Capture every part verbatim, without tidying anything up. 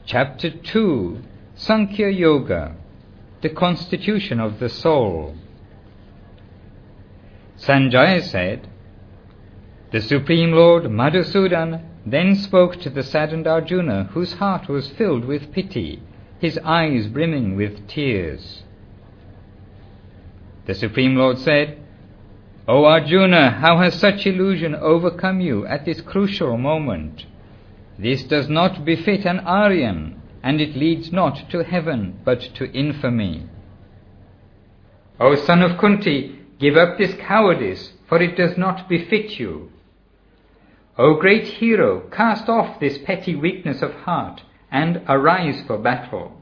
Chapter two, Sankhya Yoga, the constitution of the soul. Sanjaya said, "The Supreme Lord Madhusudan then spoke to the saddened Arjuna, whose heart was filled with pity, his eyes brimming with tears. The Supreme Lord said, 'O Arjuna, how has such illusion overcome you at this crucial moment? This does not befit an Aryan, and it leads not to heaven, but to infamy. O son of Kunti, give up this cowardice, for it does not befit you. O great hero, cast off this petty weakness of heart, and arise for battle.'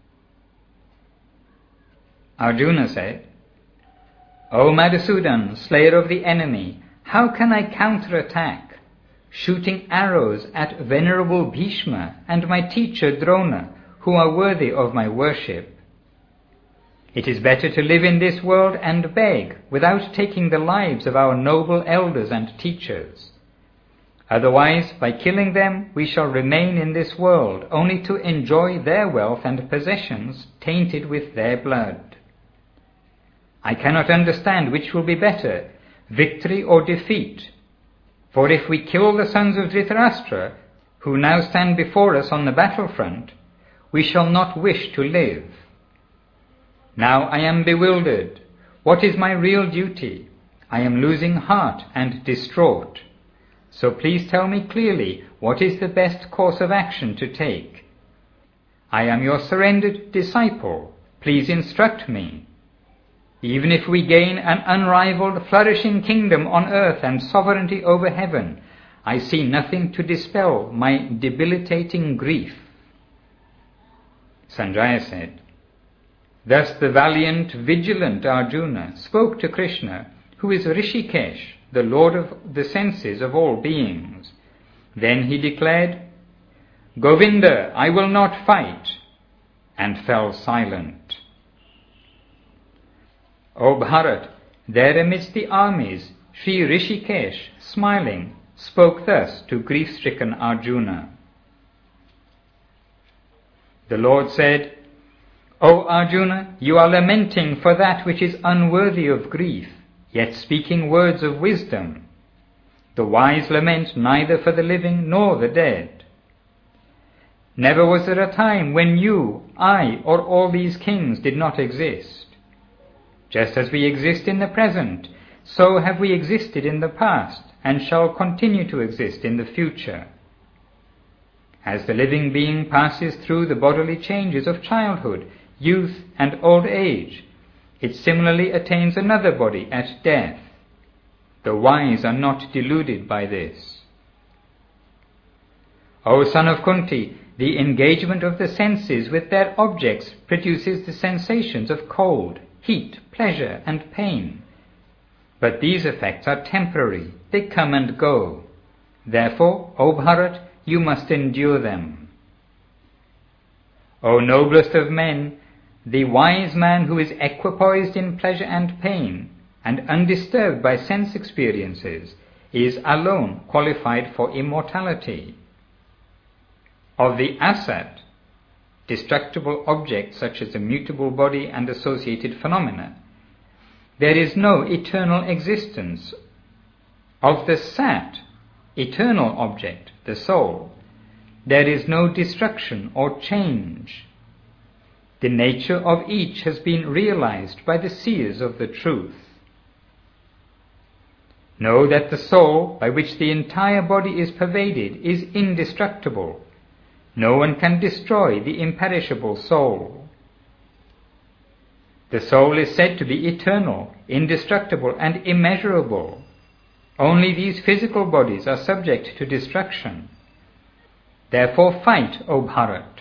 Arjuna said, 'O Madhusudan, slayer of the enemy, how can I counterattack? Shooting arrows at venerable Bhishma and my teacher Drona, who are worthy of my worship. It is better to live in this world and beg, without taking the lives of our noble elders and teachers. Otherwise, by killing them, we shall remain in this world, only to enjoy their wealth and possessions tainted with their blood. I cannot understand which will be better, victory or defeat. For if we kill the sons of Dhritarashtra, who now stand before us on the battlefront, we shall not wish to live. Now I am bewildered. What is my real duty? I am losing heart and distraught. So please tell me clearly what is the best course of action to take. I am your surrendered disciple. Please instruct me. Even if we gain an unrivaled, flourishing kingdom on earth and sovereignty over heaven, I see nothing to dispel my debilitating grief." Sanjaya said, "Thus the valiant, vigilant Arjuna spoke to Krishna, who is Rishikesh, the lord of the senses of all beings. Then he declared, 'Govinda, I will not fight,' and fell silent. O Bharat, there amidst the armies, Sri Rishikesh, smiling, spoke thus to grief-stricken Arjuna. The Lord said, 'O Arjuna, you are lamenting for that which is unworthy of grief, yet speaking words of wisdom. The wise lament neither for the living nor the dead. Never was there a time when you, I, or all these kings did not exist. Just as we exist in the present, so have we existed in the past, and shall continue to exist in the future. As the living being passes through the bodily changes of childhood, youth, and old age, it similarly attains another body at death. The wise are not deluded by this. O son of Kunti, the engagement of the senses with their objects produces the sensations of cold, heat, pleasure, and pain. But these effects are temporary, they come and go. Therefore, O Bharat, you must endure them. O noblest of men, the wise man who is equipoised in pleasure and pain, and undisturbed by sense experiences, is alone qualified for immortality. Of the asat, destructible objects such as the mutable body and associated phenomena, there is no eternal existence. Of the sat, eternal object, the soul, there is no destruction or change. The nature of each has been realized by the seers of the truth. Know that the soul, by which the entire body is pervaded, is indestructible. No one can destroy the imperishable soul. The soul is said to be eternal, indestructible, and immeasurable. Only these physical bodies are subject to destruction. Therefore fight, O Bharat.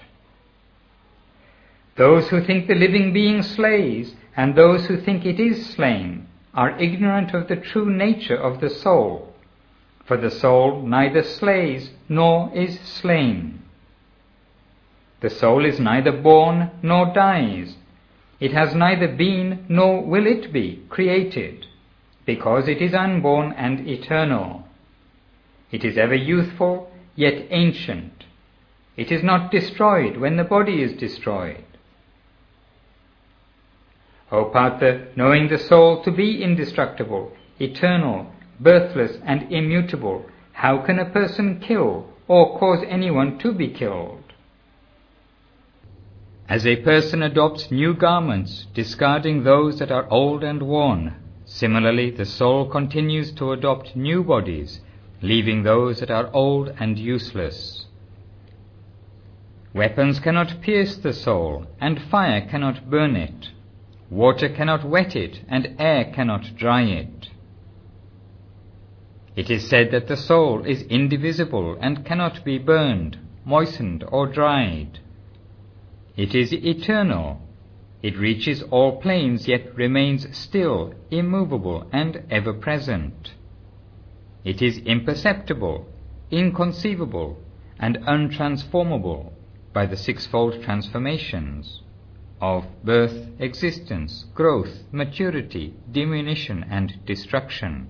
Those who think the living being slays, and those who think it is slain, are ignorant of the true nature of the soul, for the soul neither slays nor is slain. The soul is neither born nor dies. It has neither been nor will it be created, because it is unborn and eternal. It is ever youthful, yet ancient. It is not destroyed when the body is destroyed. O Partha, knowing the soul to be indestructible, eternal, birthless and immutable, how can a person kill or cause anyone to be killed? As a person adopts new garments, discarding those that are old and worn, similarly the soul continues to adopt new bodies, leaving those that are old and useless. Weapons cannot pierce the soul, and fire cannot burn it. Water cannot wet it, and air cannot dry it. It is said that the soul is indivisible and cannot be burned, moistened, or dried. It is eternal. It reaches all planes, yet remains still, immovable, and ever-present. It is imperceptible, inconceivable, and untransformable by the sixfold transformations of birth, existence, growth, maturity, diminution, and destruction.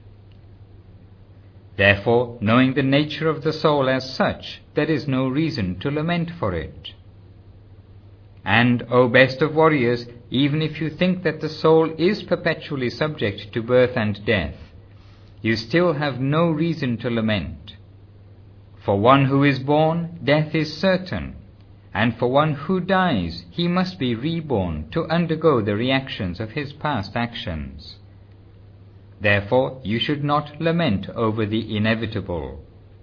Therefore, knowing the nature of the soul as such, there is no reason to lament for it. And, O best of warriors, even if you think that the soul is perpetually subject to birth and death, you still have no reason to lament. For one who is born, death is certain, and for one who dies, he must be reborn to undergo the reactions of his past actions. Therefore, you should not lament over the inevitable.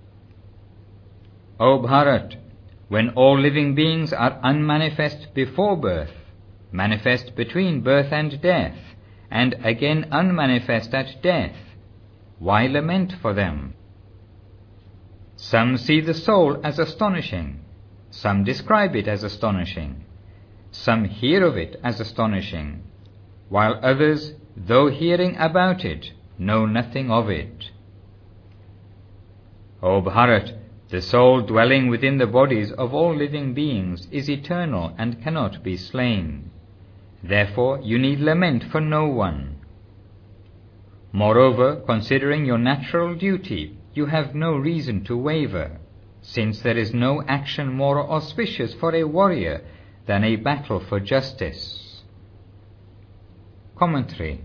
O Bharat, when all living beings are unmanifest before birth, manifest between birth and death, and again unmanifest at death, why lament for them? Some see the soul as astonishing, some describe it as astonishing, some hear of it as astonishing, while others, though hearing about it, know nothing of it. O Bharat, the soul dwelling within the bodies of all living beings is eternal and cannot be slain. Therefore you need lament for no one. Moreover, considering your natural duty, you have no reason to waver, since there is no action more auspicious for a warrior than a battle for justice. Commentary.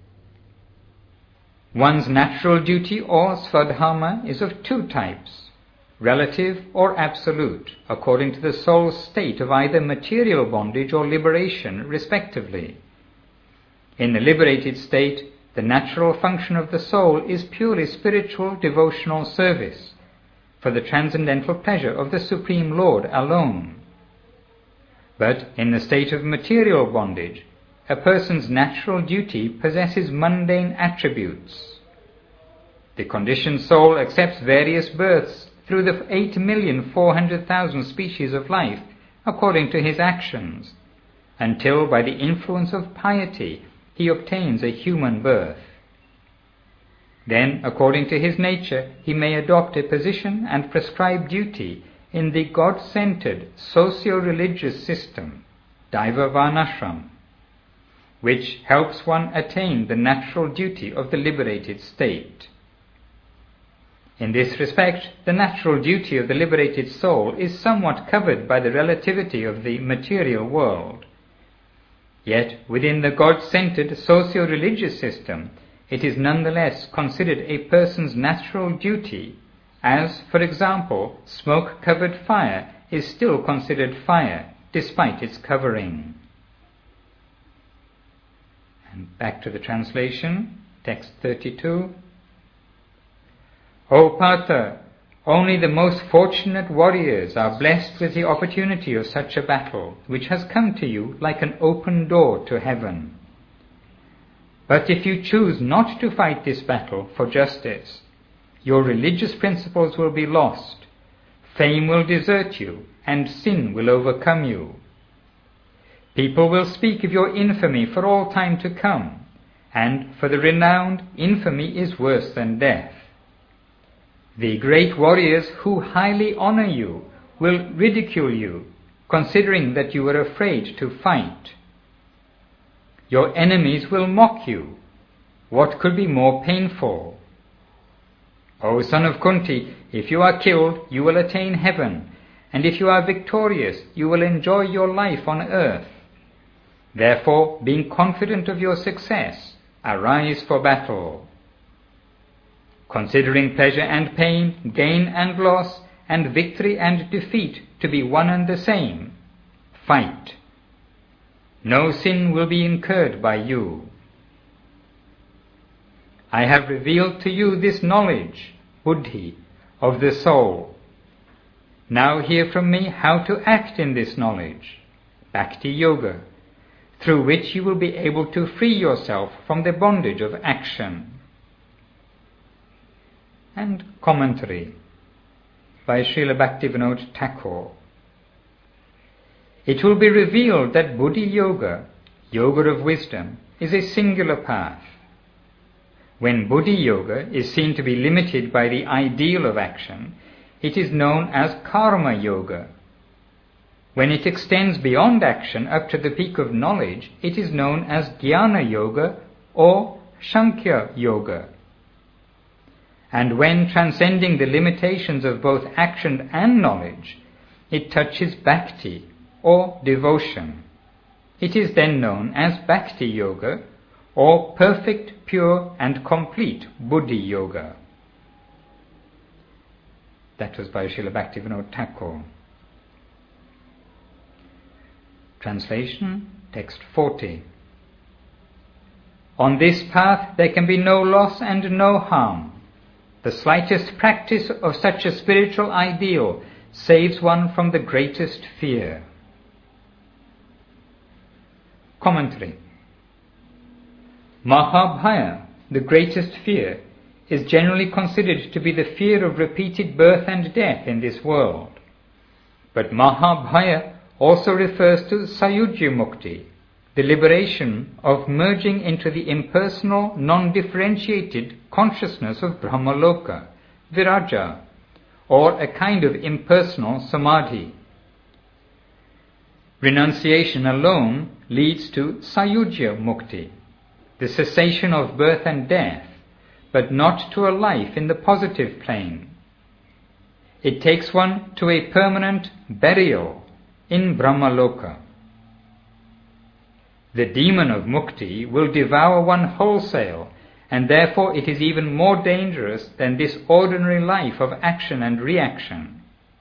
One's natural duty or svadharma is of two types, relative or absolute, according to the soul's state of either material bondage or liberation, respectively. In the liberated state, the natural function of the soul is purely spiritual devotional service, for the transcendental pleasure of the Supreme Lord alone. But in the state of material bondage, a person's natural duty possesses mundane attributes. The conditioned soul accepts various births through the eight million four hundred thousand species of life, according to his actions, until by the influence of piety he obtains a human birth. Then, according to his nature, he may adopt a position and prescribe duty in the God-centered socio-religious system, Daiva Varnashram, which helps one attain the natural duty of the liberated state. In this respect, the natural duty of the liberated soul is somewhat covered by the relativity of the material world. Yet, within the God-centered socio-religious system, it is nonetheless considered a person's natural duty, as, for example, smoke-covered fire is still considered fire, despite its covering. And back to the translation, text thirty-two. O Partha, only the most fortunate warriors are blessed with the opportunity of such a battle, which has come to you like an open door to heaven. But if you choose not to fight this battle for justice, your religious principles will be lost, fame will desert you, and sin will overcome you. People will speak of your infamy for all time to come, and for the renowned, infamy is worse than death. The great warriors who highly honor you will ridicule you, considering that you were afraid to fight. Your enemies will mock you. What could be more painful? O son of Kunti, if you are killed, you will attain heaven, and if you are victorious, you will enjoy your life on earth. Therefore, being confident of your success, arise for battle. Considering pleasure and pain, gain and loss, and victory and defeat to be one and the same, fight. No sin will be incurred by you. I have revealed to you this knowledge, buddhi, of the soul. Now hear from me how to act in this knowledge, bhakti yoga, through which you will be able to free yourself from the bondage of action. And commentary by Srila Bhaktivinoda Thakur. It will be revealed that buddhi yoga, yoga of wisdom, is a singular path. When buddhi yoga is seen to be limited by the ideal of action, it is known as karma yoga. When it extends beyond action up to the peak of knowledge, it is known as jnana yoga or sankhya yoga. And when transcending the limitations of both action and knowledge, it touches bhakti or devotion, it is then known as bhakti yoga or perfect, pure and complete buddhi yoga. That was by Srila Bhaktivinoda Thakur. Translation, text forty. On this path there can be no loss and no harm. The slightest practice of such a spiritual ideal saves one from the greatest fear. Commentary. Mahabhaya, the greatest fear, is generally considered to be the fear of repeated birth and death in this world. But Mahabhaya also refers to Sayujya Mukti, the liberation of merging into the impersonal, non-differentiated consciousness of Brahmaloka, Viraja, or a kind of impersonal samadhi. Renunciation alone leads to Sayujya Mukti, the cessation of birth and death, but not to a life in the positive plane. It takes one to a permanent burial in Brahmaloka. The demon of mukti will devour one wholesale, and therefore it is even more dangerous than this ordinary life of action and reaction.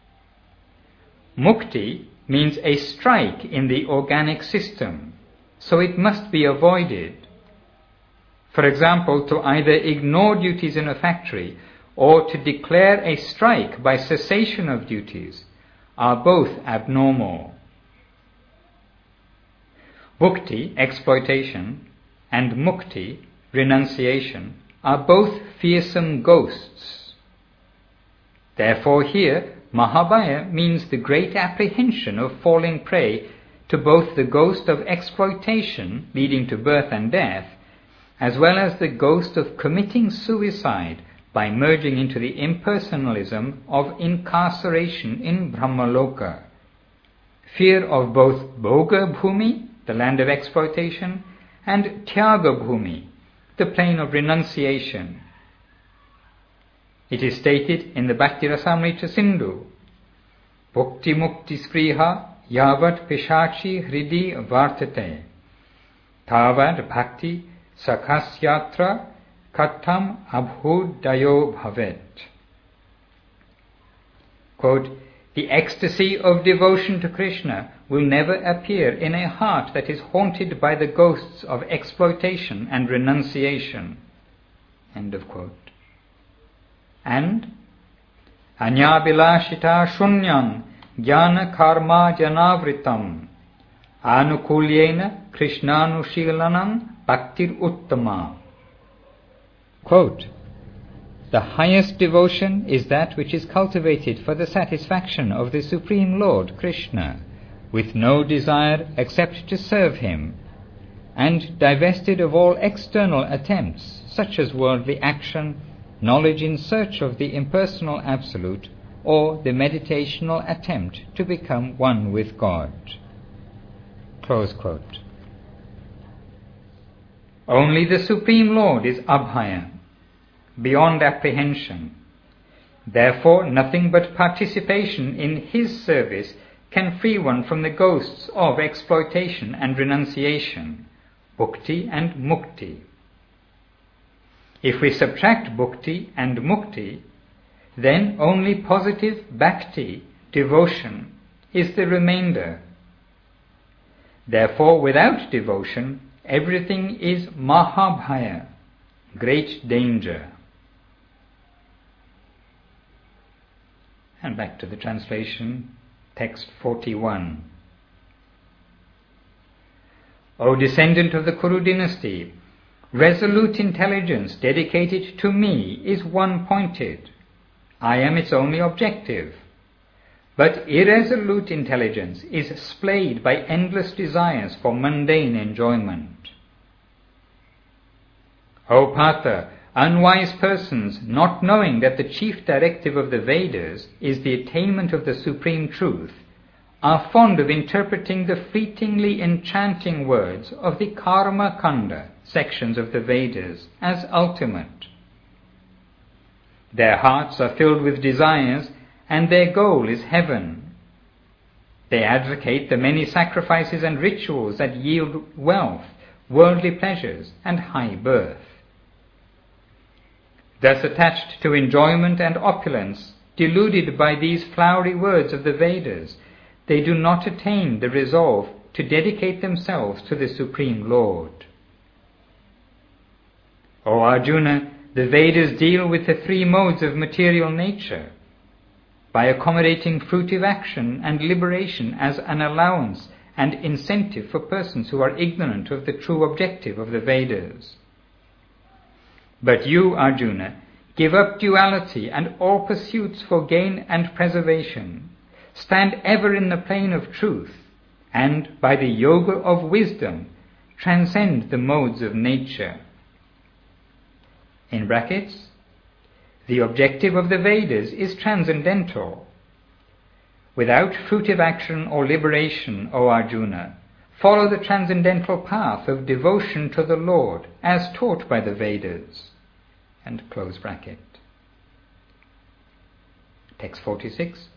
Mukti means a strike in the organic system, so it must be avoided. For example, to either ignore duties in a factory or to declare a strike by cessation of duties are both abnormal. Bhukti, exploitation, and mukti, renunciation, are both fearsome ghosts. Therefore here, Mahabhaya means the great apprehension of falling prey to both the ghost of exploitation leading to birth and death, as well as the ghost of committing suicide by merging into the impersonalism of incarceration in Brahmaloka. Fear of both Bhoga Bhumi, the land of exploitation, and Tyaga Bhumi, the plain of renunciation. It is stated in the Bhakti Rasamrita Sindhu, Bhukti Mukti Spriha Yavat Pishachi Hridi Vartate Tavad Bhakti Sakhasyatra Katham Abhudayo Bhavet. Quote, the ecstasy of devotion to Krishna will never appear in a heart that is haunted by the ghosts of exploitation and renunciation. End of quote. And Anyabilashita Shunyam Jnana Karma Janavritam Anukulyena Krishnanushilanam Bhaktir Uttama. Quote, the highest devotion is that which is cultivated for the satisfaction of the Supreme Lord, Krishna, with no desire except to serve Him, and divested of all external attempts, such as worldly action, knowledge in search of the impersonal Absolute, or the meditational attempt to become one with God. Close quote. Only the Supreme Lord is Abhaya, beyond apprehension. Therefore, nothing but participation in his service can free one from the ghosts of exploitation and renunciation, bhukti and mukti. If we subtract bhukti and mukti, then only positive bhakti, devotion, is the remainder. Therefore, without devotion, everything is mahabhaya, great danger. And back to the translation, text forty-one. O descendant of the Kuru dynasty, resolute intelligence dedicated to me is one-pointed. I am its only objective. But irresolute intelligence is splayed by endless desires for mundane enjoyment. O Partha, unwise persons, not knowing that the chief directive of the Vedas is the attainment of the supreme truth, are fond of interpreting the fleetingly enchanting words of the Karma Kanda sections of the Vedas as ultimate. Their hearts are filled with desires, and their goal is heaven. They advocate the many sacrifices and rituals that yield wealth, worldly pleasures, and high birth. Thus attached to enjoyment and opulence, deluded by these flowery words of the Vedas, they do not attain the resolve to dedicate themselves to the Supreme Lord. O Arjuna, the Vedas deal with the three modes of material nature. By accommodating fruitive action and liberation as an allowance and incentive for persons who are ignorant of the true objective of the Vedas. But you, Arjuna, give up duality and all pursuits for gain and preservation. Stand ever in the plane of truth, and by the yoga of wisdom, transcend the modes of nature. In brackets, the objective of the Vedas is transcendental. Without fruitive action or liberation, O Arjuna, follow the transcendental path of devotion to the Lord as taught by the Vedas. And close bracket. Text forty-six.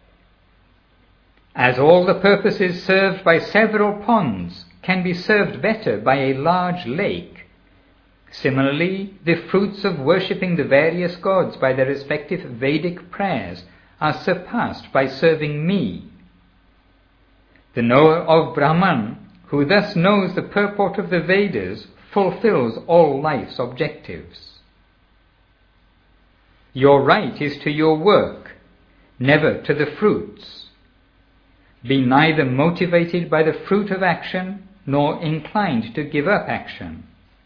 As all the purposes served by several ponds can be served better by a large lake, similarly the fruits of worshipping the various gods by their respective Vedic prayers are surpassed by serving me. The knower of Brahman, who thus knows the purport of the Vedas, fulfills all life's objectives. Your right is to your work, never to the fruits. Be neither motivated by the fruit of action, nor inclined to give up action.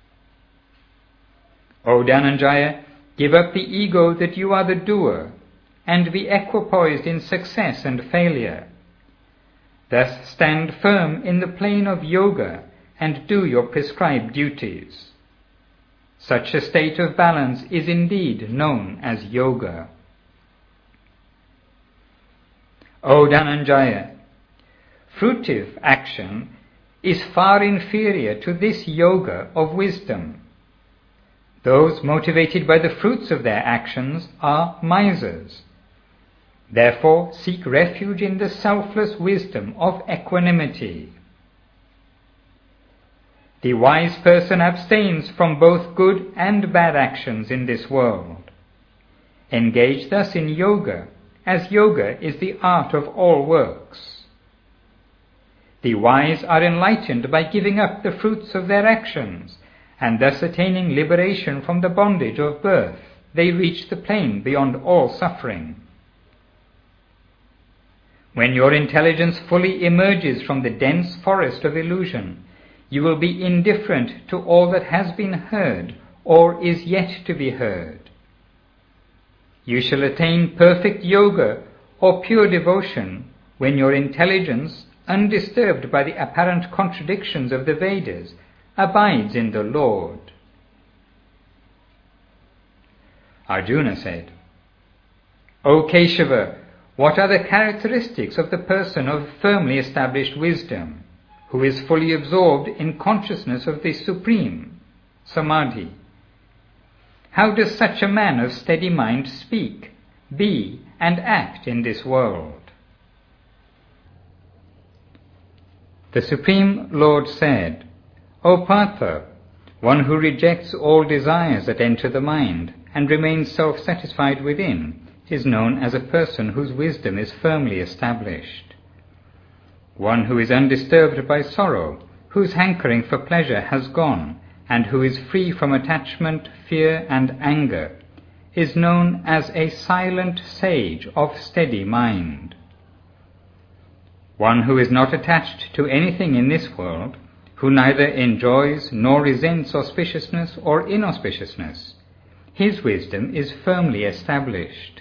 O Dhananjaya, give up the ego that you are the doer, and be equipoised in success and failure. Thus stand firm in the plane of yoga and do your prescribed duties. Such a state of balance is indeed known as yoga. O Dhananjaya, fruitive action is far inferior to this yoga of wisdom. Those motivated by the fruits of their actions are misers. Therefore, seek refuge in the selfless wisdom of equanimity. The wise person abstains from both good and bad actions in this world. Engage thus in yoga, as yoga is the art of all works. The wise are enlightened by giving up the fruits of their actions, and thus attaining liberation from the bondage of birth, they reach the plane beyond all suffering. When your intelligence fully emerges from the dense forest of illusion, you will be indifferent to all that has been heard or is yet to be heard. You shall attain perfect yoga or pure devotion when your intelligence, undisturbed by the apparent contradictions of the Vedas, abides in the Lord. Arjuna said, O Keshava, what are the characteristics of the person of firmly established wisdom, who is fully absorbed in consciousness of the Supreme, Samadhi? How does such a man of steady mind speak, be, and act in this world. The Supreme Lord said, O Partha, one who rejects all desires that enter the mind and remains self-satisfied within is known as a person whose wisdom is firmly established. One who is undisturbed by sorrow, whose hankering for pleasure has gone, and who is free from attachment, fear, and anger, is known as a silent sage of steady mind. One who is not attached to anything in this world, who neither enjoys nor resents auspiciousness or inauspiciousness, his wisdom is firmly established.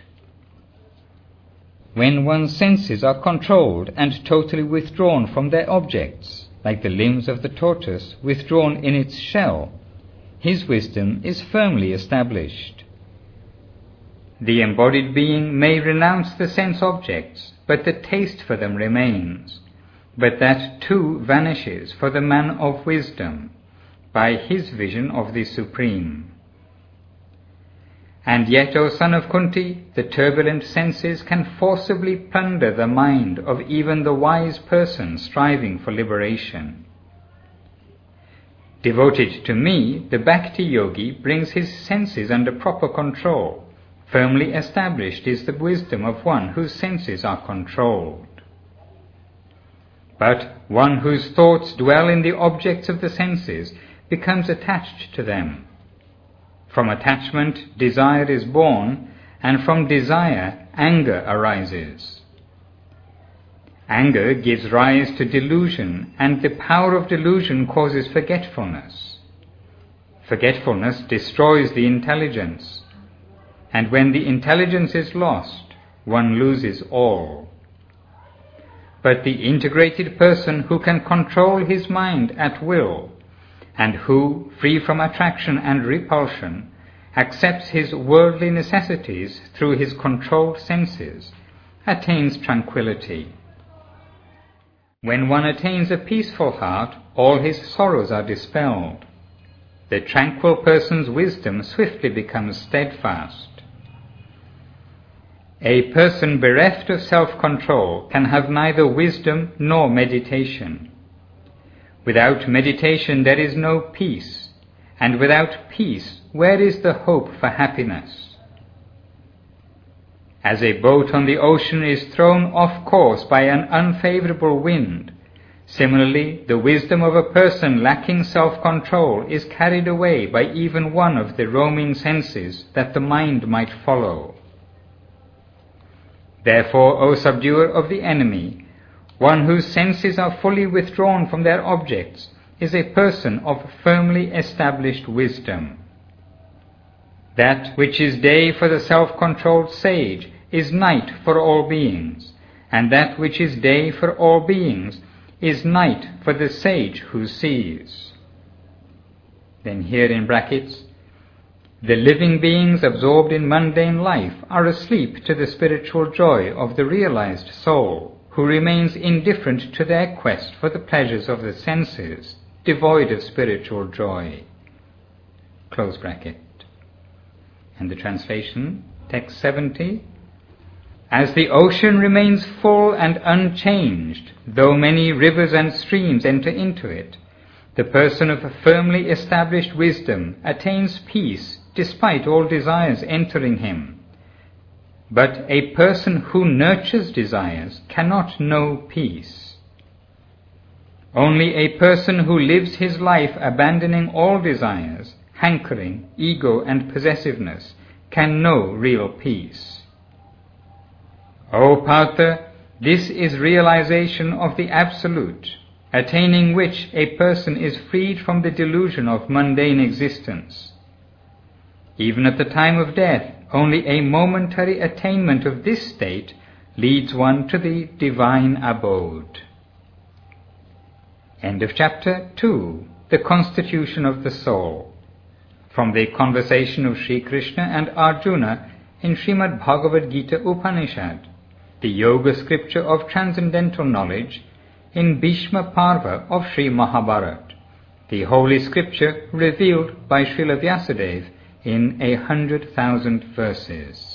When one's senses are controlled and totally withdrawn from their objects, like the limbs of the tortoise withdrawn in its shell, his wisdom is firmly established. The embodied being may renounce the sense objects, but the taste for them remains. But that too vanishes for the man of wisdom, by his vision of the Supreme. And yet, O son of Kunti, the turbulent senses can forcibly plunder the mind of even the wise person striving for liberation. Devoted to me, the Bhakti yogi brings his senses under proper control. Firmly established is the wisdom of one whose senses are controlled. But one whose thoughts dwell in the objects of the senses becomes attached to them. From attachment, desire is born, and from desire, anger arises. Anger gives rise to delusion, and the power of delusion causes forgetfulness. Forgetfulness destroys the intelligence, and when the intelligence is lost, one loses all. But the integrated person who can control his mind at will, and who, free from attraction and repulsion, accepts his worldly necessities through his controlled senses, attains tranquility. When one attains a peaceful heart, all his sorrows are dispelled. The tranquil person's wisdom swiftly becomes steadfast. A person bereft of self-control can have neither wisdom nor meditation. Without meditation there is no peace, and without peace where is the hope for happiness? As a boat on the ocean is thrown off course by an unfavorable wind, similarly the wisdom of a person lacking self-control is carried away by even one of the roaming senses that the mind might follow. Therefore, O subduer of the enemy, one whose senses are fully withdrawn from their objects is a person of firmly established wisdom. That which is day for the self-controlled sage is night for all beings, and that which is day for all beings is night for the sage who sees. Then here in brackets, the living beings absorbed in mundane life are asleep to the spiritual joy of the realized soul, who remains indifferent to their quest for the pleasures of the senses, devoid of spiritual joy. Close bracket. And the translation, text seventy. As the ocean remains full and unchanged, though many rivers and streams enter into it, the person of a firmly established wisdom attains peace despite all desires entering him. But a person who nurtures desires cannot know peace. Only a person who lives his life abandoning all desires, hankering, ego and possessiveness can know real peace. O Partha, this is realization of the Absolute, attaining which a person is freed from the delusion of mundane existence. Even at the time of death, only a momentary attainment of this state leads one to the divine abode. End of chapter two. The constitution of the soul. From the conversation of Sri Krishna and Arjuna in Srimad Bhagavad Gita Upanishad, the yoga scripture of transcendental knowledge in Bhishma Parva of Sri Mahabharat, the holy scripture revealed by Srila Vyasadeva in a hundred thousand verses.